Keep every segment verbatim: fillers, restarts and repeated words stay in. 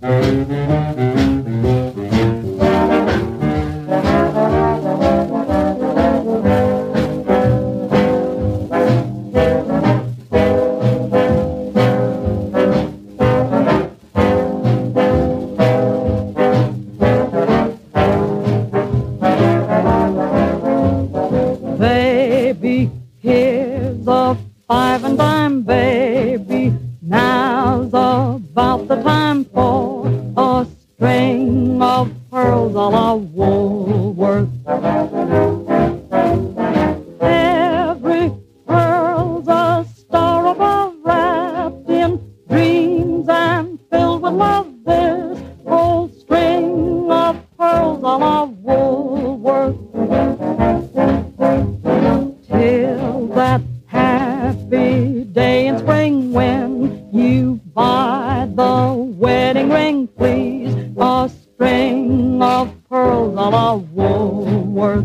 Baby, here's a five and dime, baby. Now's about the time for a string of pearls a la Woolworth. Every pearl's a star above, wrapped in dreams and filled with love. This old string of pearls a la Woolworth. Till that happy day in spring when you buy the wedding ring, please, a string of pearls a la Woolworth.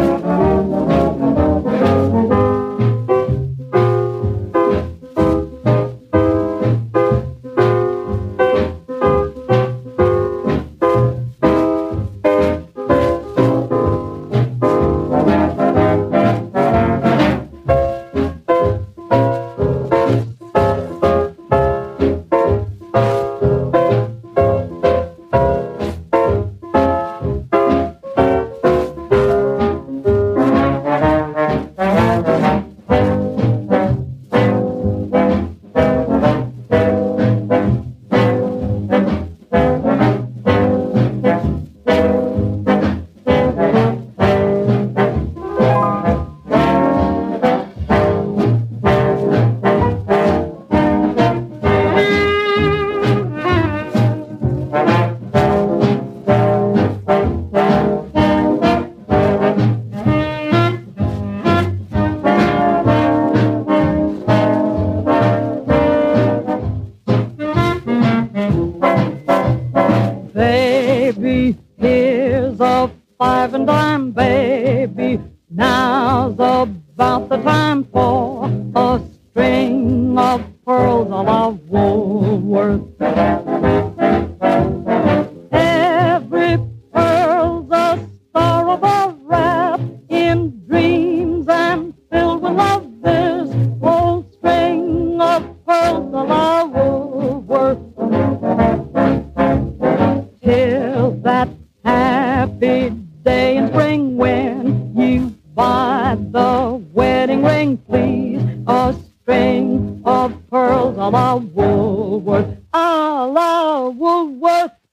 Baby, here's a five and dime, baby. Now's about the time for a string of pearls a la Woolworth. Every pearl's a star above, wrapped in dreams and filled with love. This old string of pearls a la Woolworth. Till that happy day in spring when you buy the wedding ring, please, a string of pearls a la Woolworth, a la Woolworth.